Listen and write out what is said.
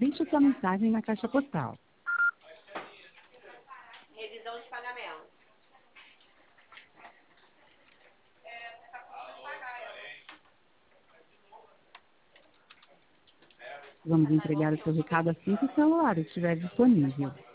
Deixe sua mensagem na caixa postal. Revisão de pagamento. Vamos entregar o seu recado assim que o celular estiver disponível.